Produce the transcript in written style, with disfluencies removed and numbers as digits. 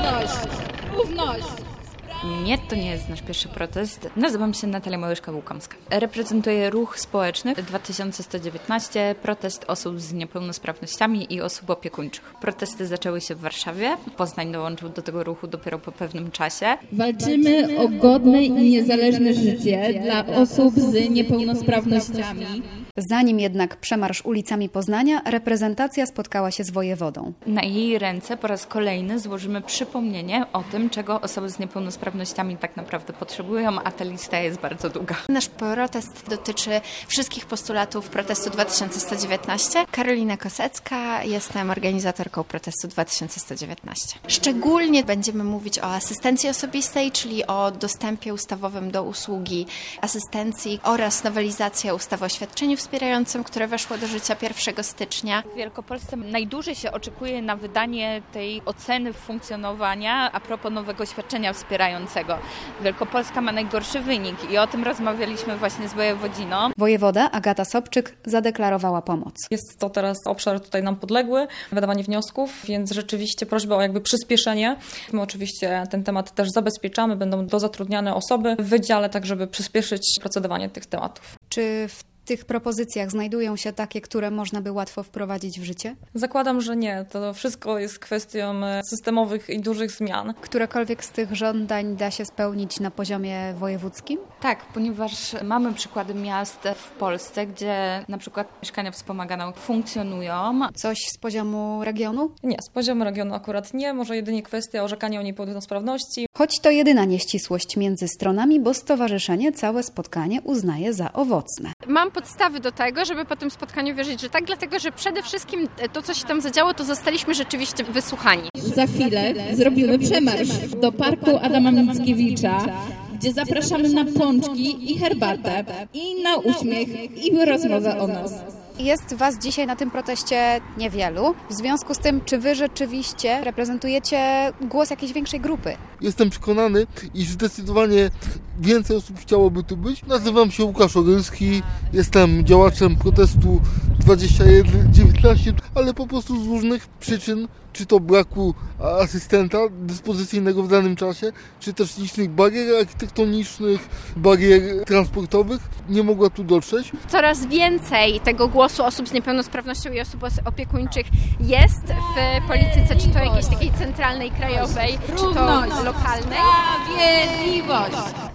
Wolność! Równość! Nie, to nie jest nasz pierwszy protest. Nazywam się Natalia Małyszka-Łukomska. Reprezentuję Ruch Społeczny 2119, protest osób z niepełnosprawnościami i osób opiekuńczych. Protesty zaczęły się w Warszawie. Poznań dołączył do tego ruchu dopiero po pewnym czasie. Walczymy o godne i niezależne życie dla osób z niepełnosprawnościami. Zanim jednak przemarsz ulicami Poznania, reprezentacja spotkała się z wojewodą. Na jej ręce po raz kolejny złożymy przypomnienie o tym, czego osoby z niepełnosprawnościami tak naprawdę potrzebują, a ta lista jest bardzo długa. Nasz protest dotyczy wszystkich postulatów protestu 2119. Karolina Kosecka, jestem organizatorką protestu 2119. Szczególnie będziemy mówić o asystencji osobistej, czyli o dostępie ustawowym do usługi asystencji oraz nowelizacja ustawy o świadczeniu wspierającym, które weszło do życia 1 stycznia. W Wielkopolsce najdłużej się oczekuje na wydanie tej oceny funkcjonowania a propos nowego świadczenia wspierającego. Wielkopolska ma najgorszy wynik i o tym rozmawialiśmy właśnie z wojewodziną. Wojewoda Agata Sobczyk zadeklarowała pomoc. Jest to teraz obszar tutaj nam podległy, wydawanie wniosków, więc rzeczywiście prośba o przyspieszenie. My oczywiście ten temat też zabezpieczamy, będą dozatrudniane osoby w wydziale, tak żeby przyspieszyć procedowanie tych tematów. Czy w tych propozycjach znajdują się takie, które można by łatwo wprowadzić w życie? Zakładam, że nie. To wszystko jest kwestią systemowych i dużych zmian. Którekolwiek z tych żądań da się spełnić na poziomie wojewódzkim? Tak, ponieważ mamy przykłady miast w Polsce, gdzie na przykład mieszkania wspomagane funkcjonują. Coś z poziomu regionu? Nie, z poziomu regionu akurat nie. Może jedynie kwestia orzekania o niepełnosprawności. Choć to jedyna nieścisłość między stronami, bo stowarzyszenie całe spotkanie uznaje za owocne. Mam podstawy do tego, żeby po tym spotkaniu wierzyć, że tak, dlatego że przede wszystkim to, co się tam zadziało, to zostaliśmy rzeczywiście wysłuchani. Za chwilę zrobimy przemarsz do Parku Adama Mickiewicza, gdzie zapraszamy na pączki i herbatę, i na uśmiech, i rozmowę o nas. Jest Was dzisiaj na tym proteście niewielu. W związku z tym, czy Wy rzeczywiście reprezentujecie głos jakiejś większej grupy? Jestem przekonany, iż zdecydowanie więcej osób chciałoby tu być. Nazywam się Łukasz Orylski, jestem działaczem protestu 2119, ale po prostu z różnych przyczyn, czy to braku asystenta dyspozycyjnego w danym czasie, czy też licznych barier architektonicznych, barier transportowych, nie mogła tu dotrzeć. Coraz więcej tego głosu osób z niepełnosprawnością i osób opiekuńczych jest w polityce, czy to jakiejś takiej centralnej, krajowej, czy to lokalnej. Sprawiedliwość!